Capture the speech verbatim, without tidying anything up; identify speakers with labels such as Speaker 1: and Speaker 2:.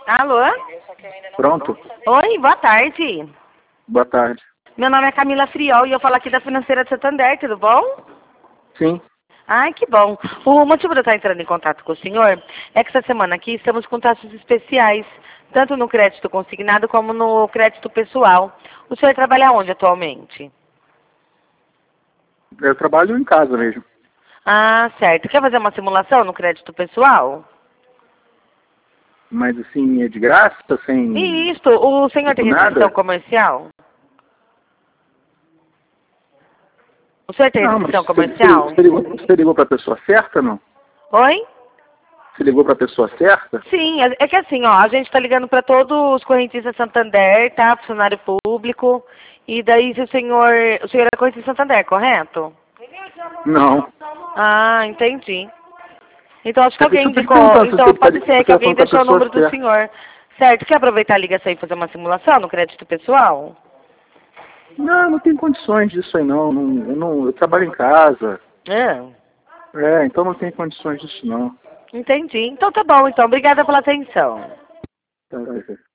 Speaker 1: Alô?
Speaker 2: Pronto?
Speaker 1: Oi, boa tarde.
Speaker 2: Boa tarde.
Speaker 1: Meu nome é Camila Friol e eu falo aqui da Financeira de Santander, tudo bom?
Speaker 2: Sim.
Speaker 1: Ai, que bom. O motivo de eu estar entrando em contato com o senhor é que essa semana aqui estamos com taxas especiais, tanto no crédito consignado como no crédito pessoal. O senhor trabalha onde atualmente?
Speaker 2: Eu trabalho em casa mesmo.
Speaker 1: Ah, certo. Quer fazer uma simulação no crédito pessoal?
Speaker 2: Mas assim, é de graça, sem
Speaker 1: Isso. O senhor tem restrição
Speaker 2: nada?
Speaker 1: comercial? O senhor tem
Speaker 2: Não, mas
Speaker 1: restrição
Speaker 2: você, você,
Speaker 1: comercial?
Speaker 2: você ligou, você ligou para a pessoa certa, não?
Speaker 1: Oi?
Speaker 2: Você ligou para a pessoa certa?
Speaker 1: Sim, é é que assim, ó, a gente está ligando para todos os correntistas Santander, tá? Funcionário público. E daí se o senhor. O senhor é correntista Santander, correto?
Speaker 2: Não.
Speaker 1: Ah, entendi. Então acho que
Speaker 2: É por isso
Speaker 1: alguém
Speaker 2: que eu tô te
Speaker 1: indicou.
Speaker 2: perguntando se
Speaker 1: Então
Speaker 2: você tá,
Speaker 1: pode
Speaker 2: li- se
Speaker 1: ser que
Speaker 2: você tá
Speaker 1: alguém
Speaker 2: falando com a
Speaker 1: deixou o
Speaker 2: pessoa
Speaker 1: número do
Speaker 2: certa.
Speaker 1: senhor. Certo? Quer aproveitar a ligação e fazer uma simulação no crédito pessoal?
Speaker 2: Não, não tem condições disso aí não. não, eu, não eu trabalho em casa.
Speaker 1: Ah,
Speaker 2: É, então não tem condições disso não.
Speaker 1: entendi. Então tá bom, então. Obrigada pela atenção.
Speaker 2: Tá,